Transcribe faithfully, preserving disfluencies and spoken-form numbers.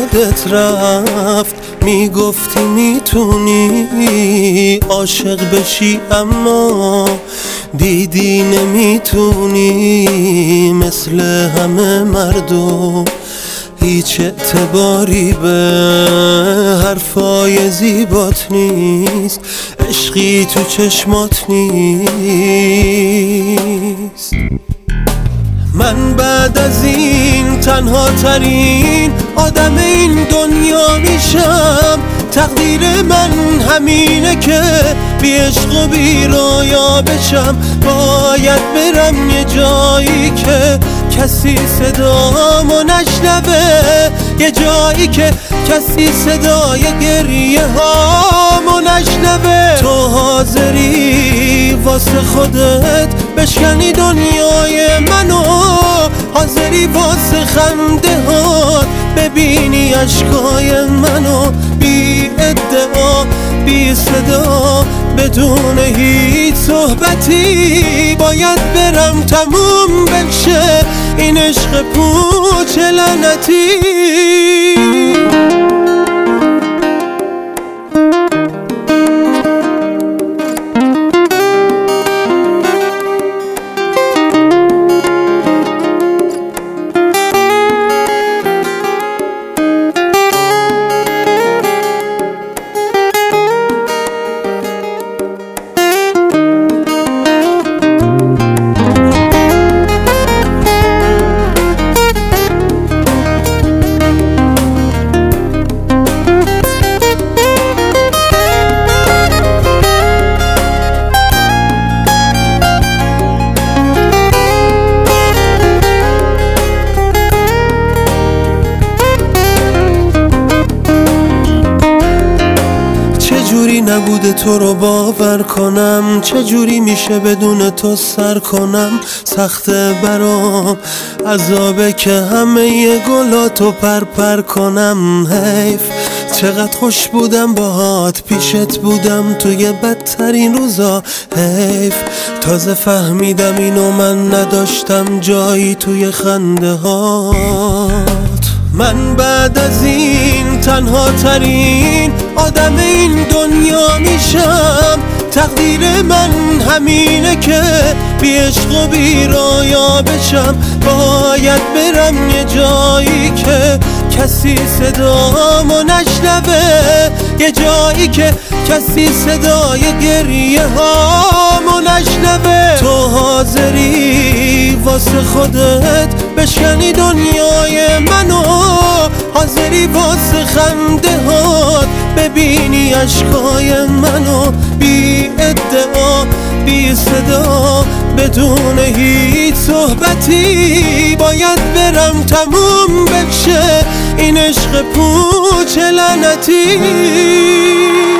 یادت رفت میگفتی میتونی عاشق بشی اما دیدی نمیتونی مثل همه مردم هیچ اعتباری به حرفای زیبات نیست، عشقی تو چشمات نیست. من بعد از این تنها ترین آدم این دنیا میشم، تقدیر من همینه که بی عشق و بی رویا بشم. باید برم یه جایی که کسی صدامو نشنوه، یه جایی که کسی صدای گریه هامو نشنوه. تو حاضری واسه خودت بشکنی دنیای منو، حاضری واسه خنده هات ببینی عشقای منو، بی ادعا بی صدا بدون هیچ صحبتی. باید برم تموم بشه این عشق پوچ لعنتی. چجوری نبوده تو رو باور کنم، چجوری میشه بدون تو سر کنم. سخته برام عذابه که همه گلاتو پر پر کنم. حیف چقدر خوش بودم باهات، پیشت بودم توی بدترین روزا. حیف تازه فهمیدم اینو من نداشتم جایی توی خنده هات. من بعد از این تنها ترین آدم این دنیا میشم، تقدیر من همینه که بی عشق و بی رویا بشم. باید برم یه جایی که کسی صدامو نشنوه، یه جایی که کسی صدای گریه هامو نشنوه. تو حاضری واسه خودت بشکنی دنیای منو، حاضری واسه خنده هات ببینی عشقای منو، بی ادعا بی صدا بدون هیچ صحبتی. باید برم تموم بشه این عشق پوچ لعنتی.